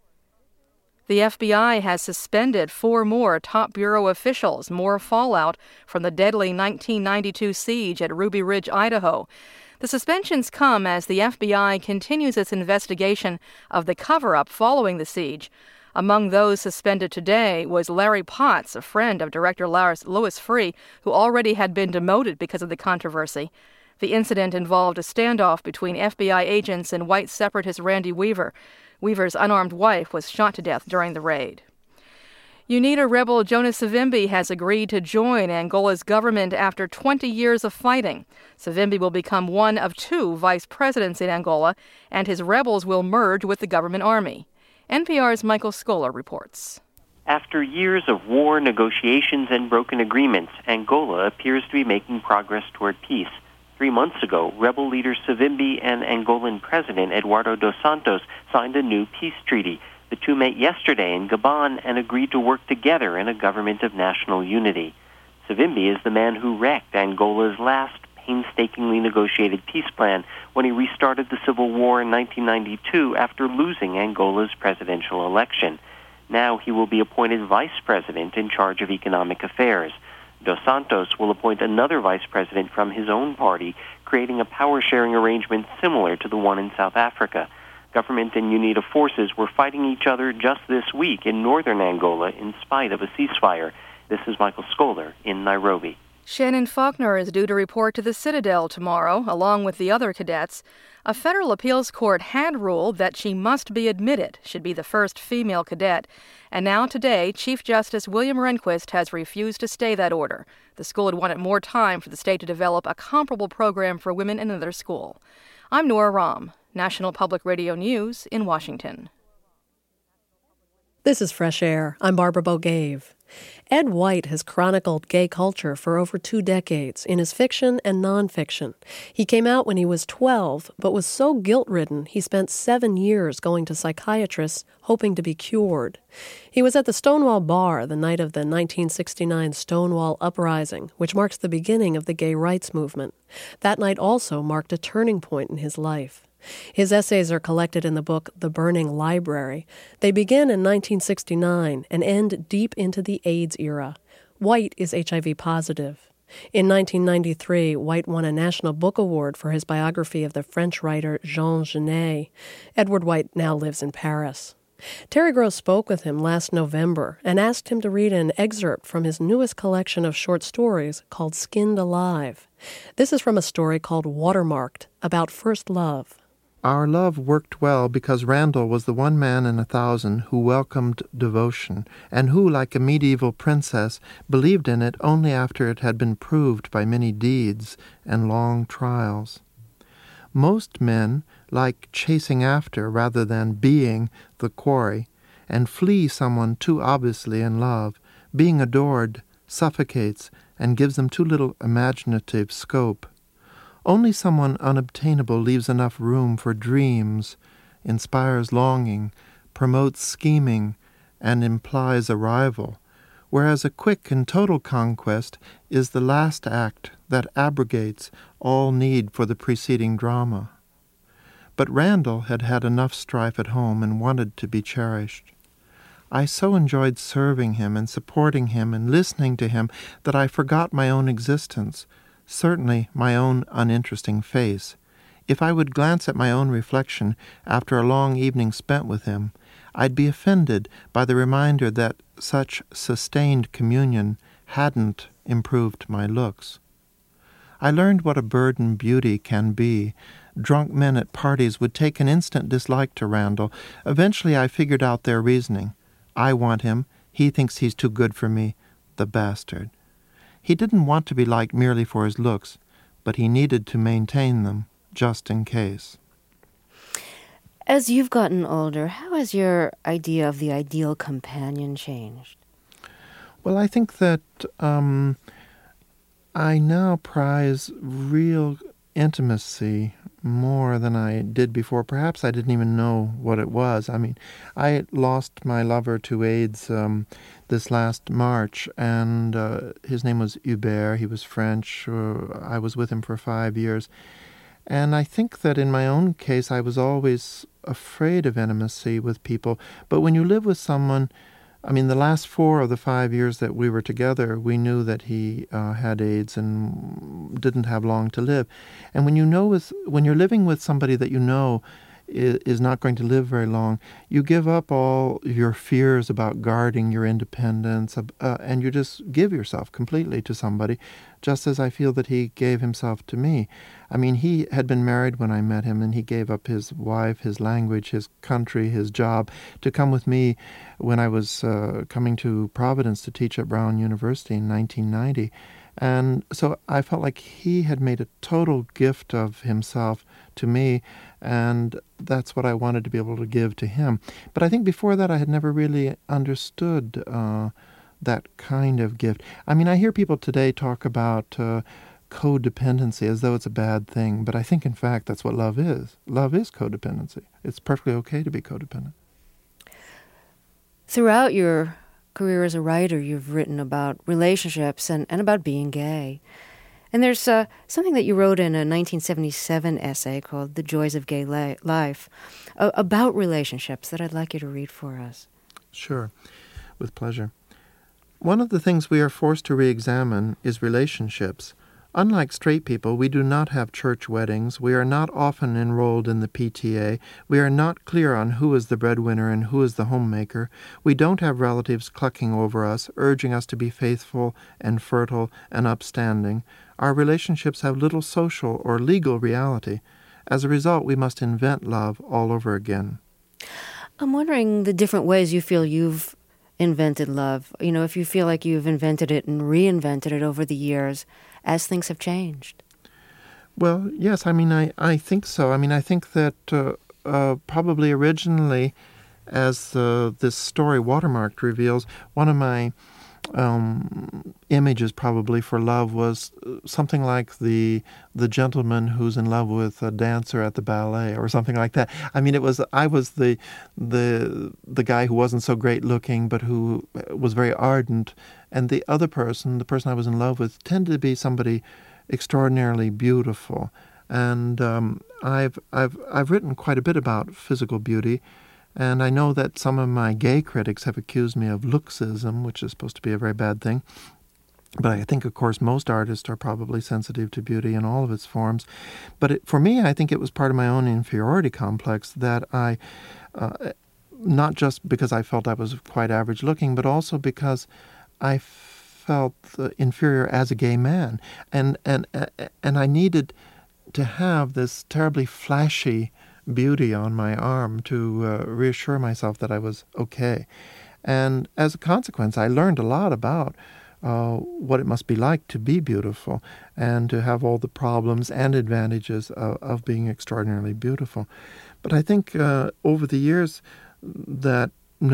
B: The F B I has suspended four more top bureau officials, more fallout from the deadly nineteen ninety-two siege at Ruby Ridge, Idaho. The suspensions come as the F B I continues its investigation of the cover-up following the siege. Among those suspended today was Larry Potts, a friend of Director Louis Freeh, who already had been demoted because of the controversy. The incident involved a standoff between F B I agents and white separatist Randy Weaver. Weaver's unarmed wife was shot to death during the raid. UNITA rebel Jonas Savimbi has agreed to join Angola's government after twenty years of fighting. Savimbi will become one of two vice presidents in Angola, and his rebels will merge with the government army. N P R's Michael Scholar reports.
L: After years of war, negotiations, and broken agreements, Angola appears to be making progress toward peace. Three months ago, rebel leader Savimbi and Angolan President Eduardo dos Santos signed a new peace treaty. The two met yesterday in Gabon and agreed to work together in a government of national unity. Savimbi is the man who wrecked Angola's last painstakingly negotiated peace plan when he restarted the civil war in nineteen ninety-two after losing Angola's presidential election. Now he will be appointed vice president in charge of economic affairs. Dos Santos will appoint another vice president from his own party, creating a power-sharing arrangement similar to the one in South Africa. Government and UNITA forces were fighting each other just this week in northern Angola in spite of a ceasefire. This is Michael Scholar in Nairobi.
B: Shannon Faulkner is due to report to the Citadel tomorrow, along with the other cadets. A federal appeals court had ruled that she must be admitted, should be the first female cadet. And now today, Chief Justice William Rehnquist has refused to stay that order. The school had wanted more time for the state to develop a comparable program for women in another school. I'm Nora Rahm, National Public Radio News in Washington.
A: This is Fresh Air. I'm Barbara Bogave. Ed White has chronicled gay culture for over two decades in his fiction and nonfiction. He came out when he was twelve, but was so guilt-ridden he spent seven years going to psychiatrists hoping to be cured. He was at the Stonewall Bar the night of the nineteen sixty-nine Stonewall Uprising, which marks the beginning of the gay rights movement. That night also marked a turning point in his life. His essays are collected in the book The Burning Library. They begin in nineteen sixty-nine and end deep into the AIDS era. White is H I V positive. In nineteen ninety-three, White won a National Book Award for his biography of the French writer Jean Genet. Edward White now lives in Paris. Terry Gross spoke with him last November and asked him to read an excerpt from his newest collection of short stories called Skinned Alive. This is from a story called Watermarked, about first love.
M: Our love worked well because Randall was the one man in a thousand who welcomed devotion, and who, like a medieval princess, believed in it only after it had been proved by many deeds and long trials. Most men like chasing after rather than being the quarry, and flee someone too obviously in love. Being adored suffocates and gives them too little imaginative scope. Only someone unobtainable leaves enough room for dreams, inspires longing, promotes scheming, and implies a rival, whereas a quick and total conquest is the last act that abrogates all need for the preceding drama. But Randall had had enough strife at home and wanted to be cherished. I so enjoyed serving him and supporting him and listening to him that I forgot my own existence, certainly my own uninteresting face. If I would glance at my own reflection after a long evening spent with him, I'd be offended by the reminder that such sustained communion hadn't improved my looks. I learned what a burden beauty can be. Drunk men at parties would take an instant dislike to Randall. Eventually I figured out their reasoning. I want him. He thinks he's too good for me. The bastard. He didn't want to be liked merely for his looks, but he needed to maintain them, just in case.
I: As you've gotten older, how has your idea of the ideal companion changed?
M: Well, I think that um, I now prize real intimacy more than I did before. Perhaps I didn't even know what it was. I mean, I lost my lover to AIDS um, this last March, and uh, his name was Hubert. He was French. Uh, I was with him for five years. And I think that in my own case, I was always afraid of intimacy with people. But when you live with someone, I mean, the last four of the five years that we were together, we knew that he uh, had AIDS and didn't have long to live. And when you know, with, when you're living with somebody that you know is, is not going to live very long, you give up all your fears about guarding your independence, uh, and you just give yourself completely to somebody, just as I feel that he gave himself to me. I mean, he had been married when I met him, and he gave up his wife, his language, his country, his job, to come with me when I was uh, coming to Providence to teach at Brown University in nineteen ninety. And so I felt like he had made a total gift of himself to me, and that's what I wanted to be able to give to him. But I think before that I had never really understood uh, that kind of gift. I mean, I hear people today talk about uh, codependency as though it's a bad thing, but I think, in fact, that's what love is. Love is codependency. It's perfectly okay to be codependent.
I: Throughout your career as a writer, you've written about relationships and, and about being gay. And there's uh, something that you wrote in a nineteen seventy-seven essay called The Joys of Gay Li- Life uh, about relationships that I'd like you to read for us.
M: Sure, with pleasure. One of the things we are forced to re-examine is relationships, Unlike straight people, we do not have church weddings. We are not often enrolled in the P T A. We are not clear on who is the breadwinner and who is the homemaker. We don't have relatives clucking over us, urging us to be faithful and fertile and upstanding. Our relationships have little social or legal reality. As a result, we must invent love all over again.
I: I'm wondering the different ways you feel you've invented love. You know, if you feel like you've invented it and reinvented it over the years as things have changed.
M: Well, yes, I mean, I, I think so. I mean, I think that uh, uh, probably originally, as uh, this story Watermarked reveals, one of my um, images probably for love was something like the the gentleman who's in love with a dancer at the ballet or something like that. I mean, it was I was the the the guy who wasn't so great looking but who was very ardent, and the other person, the person I was in love with, tended to be somebody extraordinarily beautiful. And um, I've I've I've written quite a bit about physical beauty. And I know that some of my gay critics have accused me of looksism, which is supposed to be a very bad thing. But I think, of course, most artists are probably sensitive to beauty in all of its forms. But it, for me, I think it was part of my own inferiority complex that I, uh, not just because I felt I was quite average looking, but also because I felt uh, inferior as a gay man. And, and, uh, and I needed to have this terribly flashy beauty on my arm to uh, reassure myself that I was okay. And as a consequence, I learned a lot about uh, what it must be like to be beautiful and to have all the problems and advantages of, of being extraordinarily beautiful. But I think uh, over the years that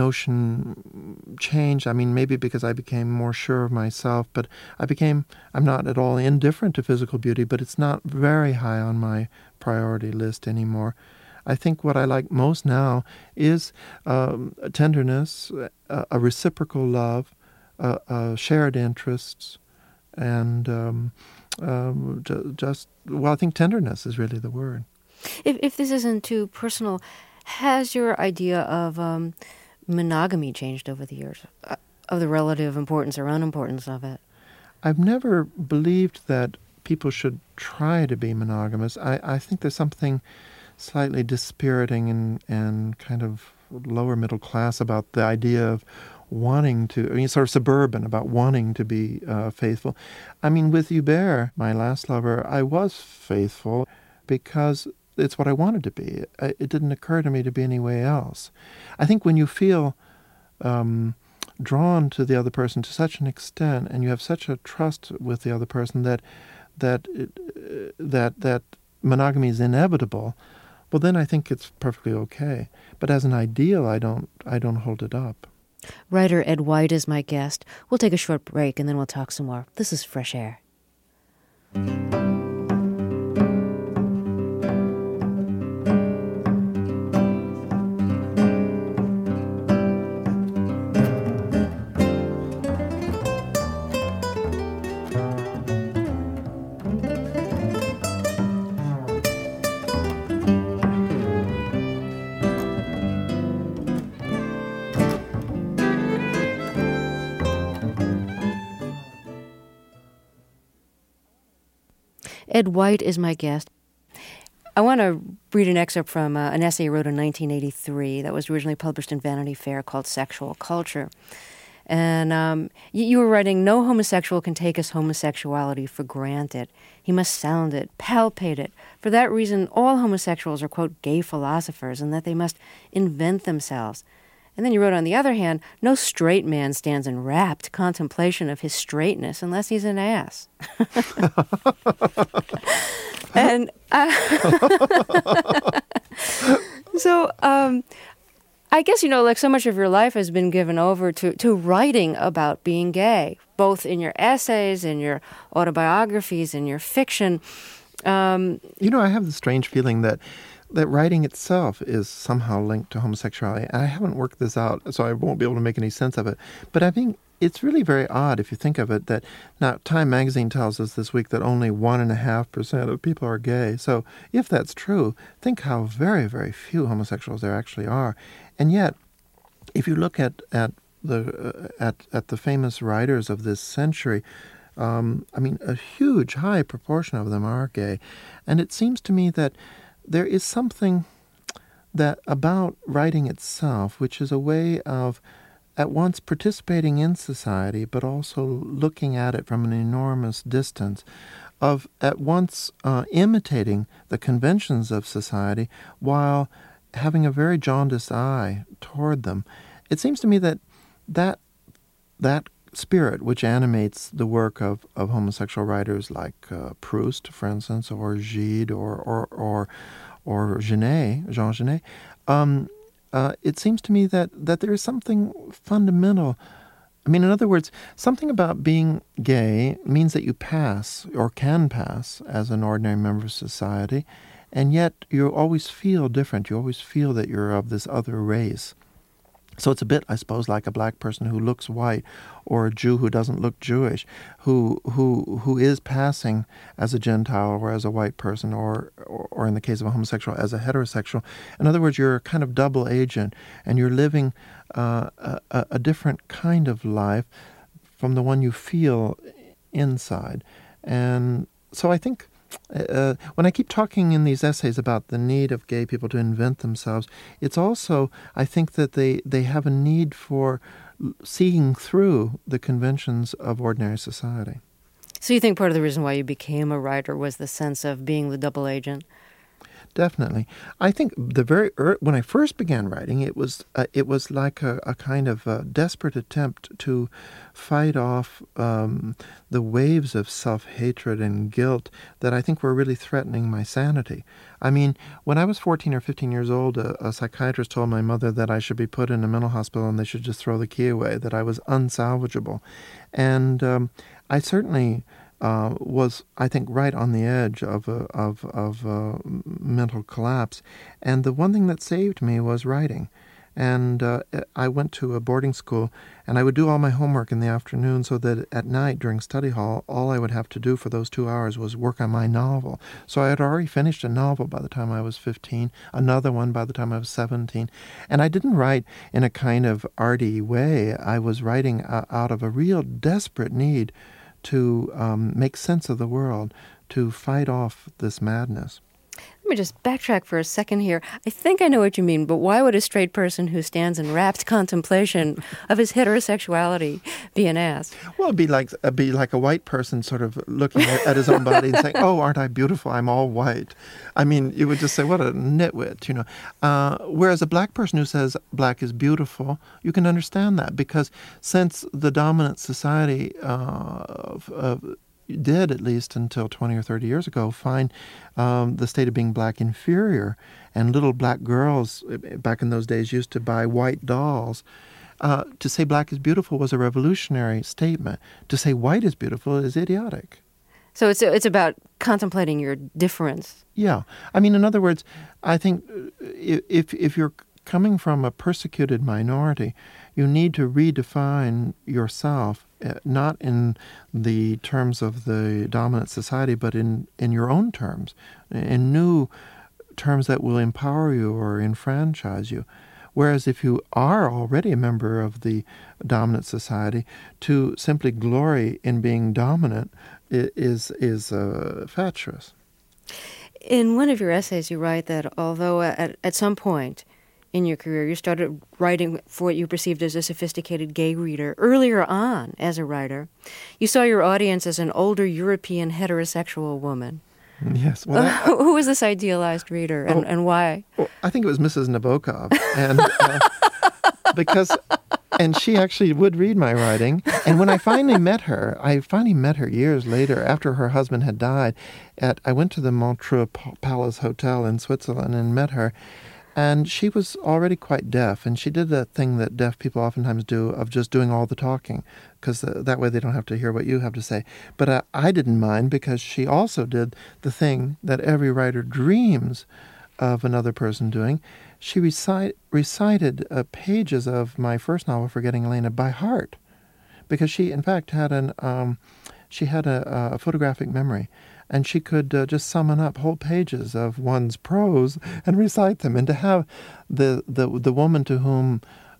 M: notion changed. I mean, maybe because I became more sure of myself, but I became, I'm not at all indifferent to physical beauty, but it's not very high on my priority list anymore. I think what I like most now is um, tenderness, a, a reciprocal love, uh, uh, shared interests, and um, um, ju- just, well, I think tenderness is really the word.
I: If, if this isn't too personal, has your idea of um, monogamy changed over the years, uh, of the relative importance or unimportance of it?
M: I've never believed that people should try to be monogamous. I, I think there's something slightly dispiriting and, and kind of lower middle class about the idea of wanting to, I mean, sort of suburban about wanting to be uh, faithful. I mean, with Hubert, my last lover, I was faithful because it's what I wanted to be. It, it didn't occur to me to be any way else. I think when you feel um, drawn to the other person to such an extent, and you have such a trust with the other person that that it, uh, that that monogamy is inevitable, well, then I think it's perfectly okay. But as an ideal, I don't I don't hold it up.
I: Writer Ed White is my guest. We'll take a short break and then we'll talk some more. This is Fresh Air. Ed White is my guest. I want to read an excerpt from uh, an essay he wrote in nineteen eighty-three that was originally published in Vanity Fair called Sexual Culture. And um, you, you were writing, no homosexual can take his homosexuality for granted. He must sound it, palpate it. For that reason, all homosexuals are, quote, gay philosophers, and that they must invent themselves. And then you wrote, on the other hand, no straight man stands in rapt contemplation of his straightness unless he's an ass. and uh, so um, I guess, you know, like so much of your life has been given over to, to writing about being gay, both in your essays, in your autobiographies, in your fiction. Um,
M: you know, I have the strange feeling that that writing itself is somehow linked to homosexuality. I haven't worked this out, so I won't be able to make any sense of it. But I think it's really very odd if you think of it that now Time magazine tells us this week that only one and a half percent of people are gay. So if that's true, think how very, very few homosexuals there actually are. And yet, if you look at at the uh, at at the famous writers of this century, Um, I mean, a huge, high proportion of them are gay. And it seems to me that there is something that about writing itself, which is a way of at once participating in society, but also looking at it from an enormous distance, of at once uh, imitating the conventions of society while having a very jaundiced eye toward them. It seems to me that that, that spirit which animates the work of, of homosexual writers like uh, Proust, for instance, or Gide, or or or, or Genet, Jean Genet, um, uh, it seems to me that, that there is something fundamental. I mean, in other words, something about being gay means that you pass, or can pass, as an ordinary member of society, and yet you always feel different. You always feel that you're of this other race. So it's a bit, I suppose, like a black person who looks white, or a Jew who doesn't look Jewish, who who who is passing as a Gentile or as a white person, or, or or in the case of a homosexual, as a heterosexual. In other words, you're a kind of double agent, and you're living uh, a, a different kind of life from the one you feel inside. And so I think Uh, when I keep talking in these essays about the need of gay people to invent themselves, it's also, I think, that they, they have a need for seeing through the conventions of ordinary society.
I: So you think part of the reason why you became a writer was the sense of being the double agent?
M: Definitely. I think the very er- when I first began writing, it was uh, it was like a, a kind of a desperate attempt to fight off um, the waves of self-hatred and guilt that I think were really threatening my sanity. I mean, when I was fourteen or fifteen years old, a, a psychiatrist told my mother that I should be put in a mental hospital and they should just throw the key away, that I was unsalvageable. And um, I certainly Uh, was, I think, right on the edge of a, of of uh, mental collapse. And the one thing that saved me was writing. And uh, I went to a boarding school, and I would do all my homework in the afternoon, so that at night during study hall, all I would have to do for those two hours was work on my novel. So I had already finished a novel by the time I was fifteen, another one by the time I was seventeen. And I didn't write in a kind of arty way. I was writing uh, out of a real desperate need to um, make sense of the world, to fight off this madness.
I: Let me just backtrack for a second here. I think I know what you mean, but why would a straight person who stands in rapt contemplation of his heterosexuality be an ass?
M: Well, it'd be like, it'd be like a white person sort of looking at, at his own body and saying, oh, aren't I beautiful? I'm all white. I mean, you would just say, what a nitwit, you know. Uh, whereas a black person who says black is beautiful, you can understand that, because since the dominant society uh, of, of did, at least until twenty or thirty years ago, find um, the state of being black inferior. And little black girls back in those days used to buy white dolls. Uh, to say black is beautiful was a revolutionary statement. To say white is beautiful is idiotic.
I: So it's it's about contemplating your difference.
M: Yeah. I mean, in other words, I think if if you're coming from a persecuted minority, you need to redefine yourself, uh, not in the terms of the dominant society, but in, in your own terms, in new terms that will empower you or enfranchise you. Whereas if you are already a member of the dominant society, to simply glory in being dominant is, is uh, fatuous.
I: In one of your essays, you write that although at, at some point in your career, you started writing for what you perceived as a sophisticated gay reader. Earlier on, as a writer, you saw your audience as an older European heterosexual woman.
M: Yes. Well, that,
I: Who was this idealized reader, and, oh, and why?
M: Well, I think it was Missus Nabokov, and uh, because, and she actually would read my writing. And when I finally met her, I finally met her years later, after her husband had died. At I went to the Montreux Palace Hotel in Switzerland and met her. And she was already quite deaf, and she did that thing that deaf people oftentimes do of just doing all the talking, because uh, that way they don't have to hear what you have to say. But uh, I didn't mind, because she also did the thing that every writer dreams of another person doing. She recite, recited uh, pages of my first novel, Forgetting Elena, by heart, because she, in fact, had an um, she had a, a photographic memory. And she could uh, just summon up whole pages of one's prose and recite them. And to have the, the, the woman to whom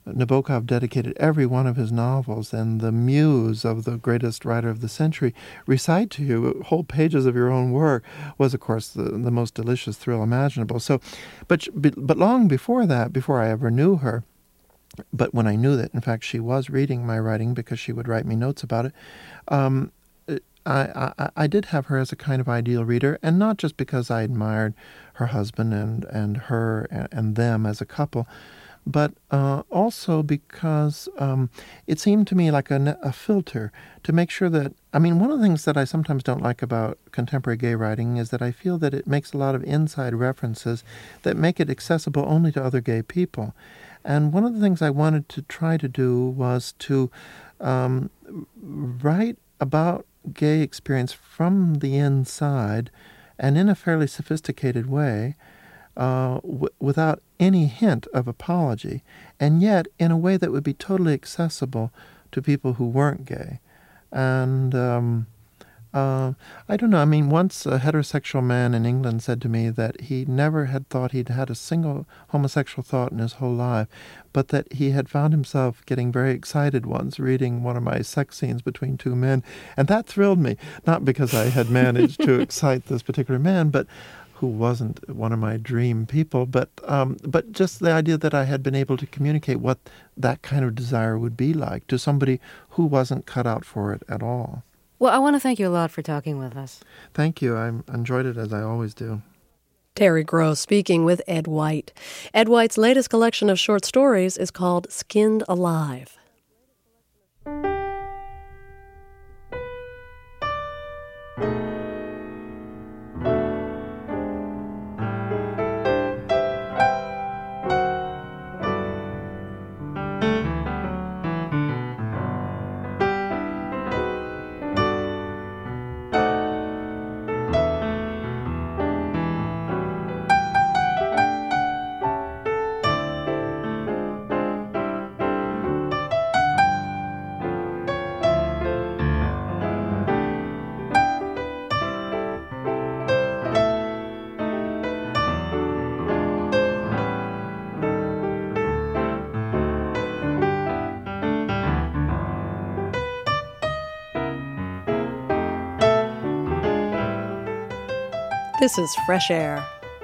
M: Nabokov dedicated every one of his novels, and the muse of the greatest writer of the century recite to you whole pages of your own work was, of course, the, the most delicious thrill imaginable. So, but but long before that, before I ever knew her, but when I knew that, in fact, she was reading my writing because she would write me notes about it, um, I, I, I did have her as a kind of ideal reader, and not just because I admired her husband and, and her and, and them as a couple, but uh, also because um, it seemed to me like a, a filter to make sure that, I mean, one of the things that I sometimes don't like about contemporary gay writing is that I feel that it makes a lot of inside references that make it accessible only to other gay people. And one of the things I wanted to try to do was to um, write about gay experience from the inside and in a fairly sophisticated way, uh, w- without any hint of apology, and yet in a way that would be totally accessible to people who weren't gay. And um, uh, I don't know, I mean, once a heterosexual man in England said to me that he never had thought he'd had a single homosexual thought in his whole life, but that he had found himself getting very excited once reading one of my sex scenes between two men. And that thrilled me, not because I had managed to excite this particular man, but who wasn't one of my dream people, but um, but just the idea that I had been able to communicate what that kind of desire would be like to somebody who wasn't cut out for it at all.
I: Well, I want to thank you a lot for talking with us.
M: Thank you. I enjoyed it as I always do.
A: Terry Gross speaking with Ed White. Ed White's latest collection of short stories is called Skinned Alive. This is Fresh Air.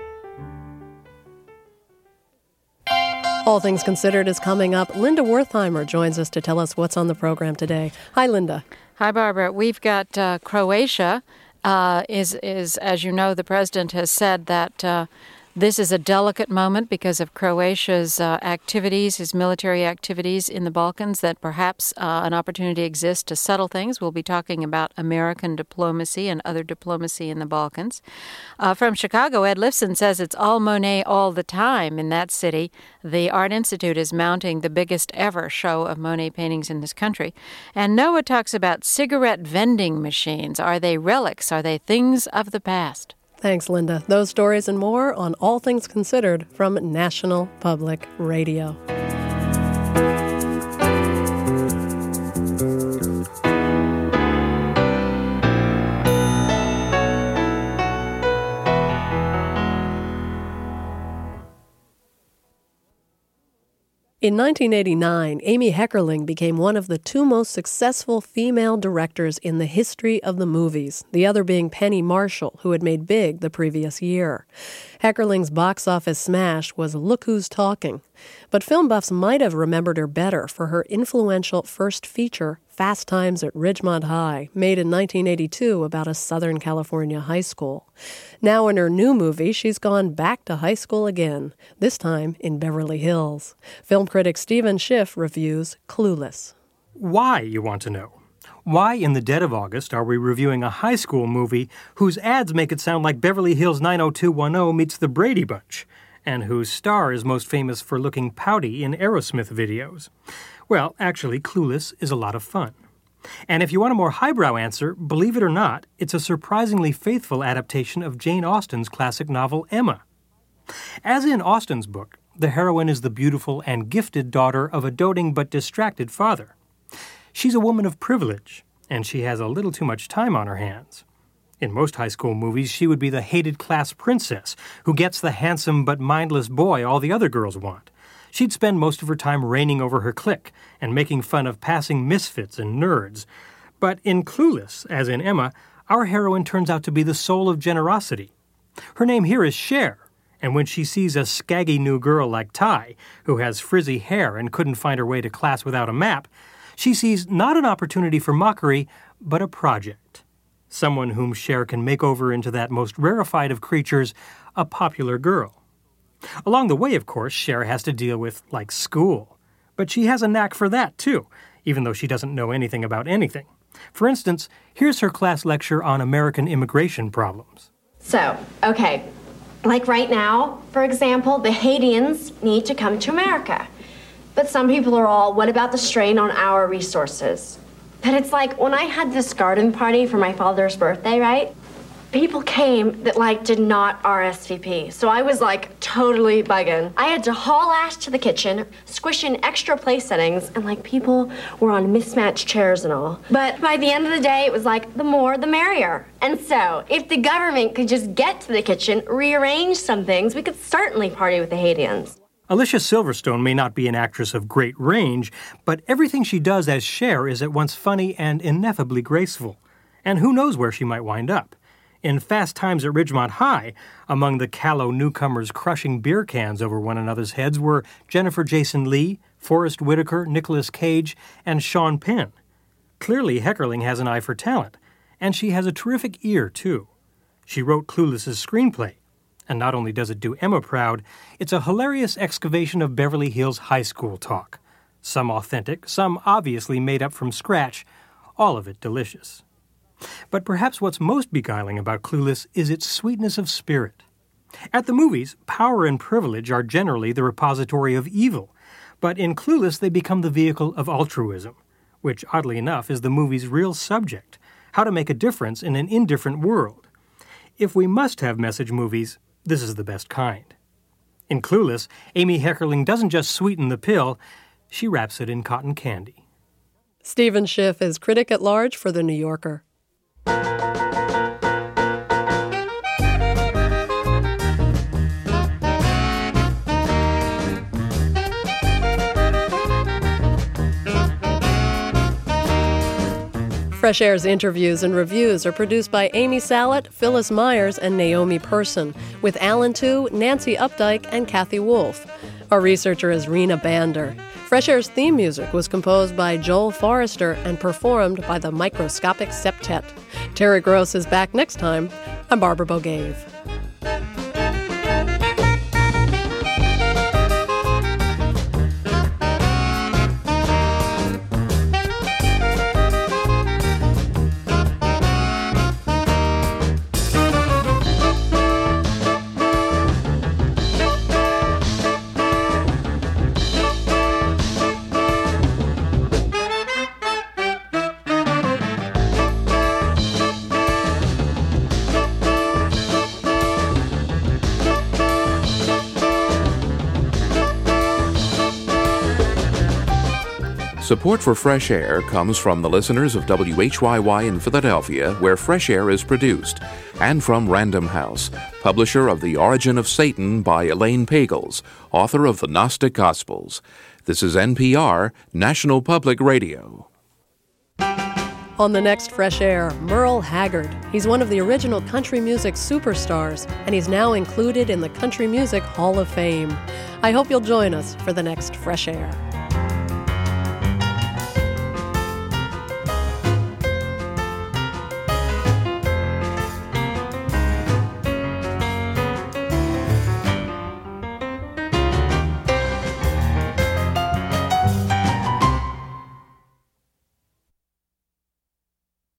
A: All Things Considered is coming up. Linda Wertheimer joins us to tell us what's on the program today. Hi, Linda.
N: Hi, Barbara. We've got uh, Croatia. Uh, is, is, as you know, the president has said that uh, this is a delicate moment because of Croatia's uh, activities, his military activities in the Balkans, that perhaps uh, an opportunity exists to settle things. We'll be talking about American diplomacy and other diplomacy in the Balkans. Uh, from Chicago, Ed Lifson says it's all Monet all the time in that city. The Art Institute is mounting the biggest ever show of Monet paintings in this country. And Noah talks about cigarette vending machines. Are they relics? Are they things of the past?
A: Thanks, Linda. Those stories and more on All Things Considered from National Public Radio. In nineteen eighty-nine, Amy Heckerling became one of the two most successful female directors in the history of the movies, the other being Penny Marshall, who had made Big the previous year. Heckerling's box office smash was Look Who's Talking, but film buffs might have remembered her better for her influential first feature, Fast Times at Ridgemont High, made in nineteen eighty-two about a Southern California high school. Now in her new movie, she's gone back to high school again, this time in Beverly Hills. Film critic Stephen Schiff reviews Clueless.
O: Why, you want to know? Why in the dead of August are we reviewing a high school movie whose ads make it sound like Beverly Hills nine oh two one oh meets the Brady Bunch, and whose star is most famous for looking pouty in Aerosmith videos? Well, actually, Clueless is a lot of fun. And if you want a more highbrow answer, believe it or not, it's a surprisingly faithful adaptation of Jane Austen's classic novel Emma. As in Austen's book, the heroine is the beautiful and gifted daughter of a doting but distracted father. She's a woman of privilege, and she has a little too much time on her hands. In most high school movies, she would be the hated class princess who gets the handsome but mindless boy all the other girls want. She'd spend most of her time reigning over her clique and making fun of passing misfits and nerds. But in Clueless, as in Emma, our heroine turns out to be the soul of generosity. Her name here is Cher, and when she sees a scaggy new girl like Ty, who has frizzy hair and couldn't find her way to class without a map, she sees not an opportunity for mockery, but a project. Someone whom Cher can make over into that most rarefied of creatures, a popular girl. Along the way, of course, Cher has to deal with, like, school. But she has a knack for that, too, even though she doesn't know anything about anything. For instance, here's her class lecture on American immigration problems.
P: So, okay, like right now, for example, the Haitians need to come to America. But some people are all, what about the strain on our resources? But it's like, when I had this garden party for my father's birthday, right? People came that, like, did not R S V P. So I was, like, totally bugging. I had to haul ass to the kitchen, squish in extra place settings, and, like, people were on mismatched chairs and all. But by the end of the day, it was like, the more, the merrier. And so, if the government could just get to the kitchen, rearrange some things, we could certainly party with the Haitians.
O: Alicia Silverstone may not be an actress of great range, but everything she does as Cher is at once funny and ineffably graceful. And who knows where she might wind up. In Fast Times at Ridgemont High, among the callow newcomers crushing beer cans over one another's heads were Jennifer Jason Leigh, Forrest Whitaker, Nicolas Cage, and Sean Penn. Clearly, Heckerling has an eye for talent, and she has a terrific ear, too. She wrote Clueless's screenplay, and not only does it do Emma proud, it's a hilarious excavation of Beverly Hills high school talk. Some authentic, some obviously made up from scratch, all of it delicious. But perhaps what's most beguiling about Clueless is its sweetness of spirit. At the movies, power and privilege are generally the repository of evil, but in Clueless they become the vehicle of altruism, which, oddly enough, is the movie's real subject, how to make a difference in an indifferent world. If we must have message movies, this is the best kind. In Clueless, Amy Heckerling doesn't just sweeten the pill, she wraps it in cotton candy.
A: Stephen Schiff is critic at large for The New Yorker. Fresh Air's interviews and reviews are produced by Amy Salet, Phyllis Myers, and Naomi Person, with Alan Tu, Nancy Updike, and Kathy Wolf. Our researcher is Rena Bander. Fresh Air's theme music was composed by Joel Forrester and performed by the Microscopic Septet. Terry Gross is back next time. I'm Barbara Bogave.
J: Support for Fresh Air comes from the listeners of W H Y Y in Philadelphia, where Fresh Air is produced, and from Random House, publisher of The Origin of Satan by Elaine Pagels, author of the Gnostic Gospels. This is N P R, National Public Radio.
A: On the next Fresh Air, Merle Haggard. He's one of the original country music superstars, and he's now included in the Country Music Hall of Fame. I hope you'll join us for the next Fresh Air.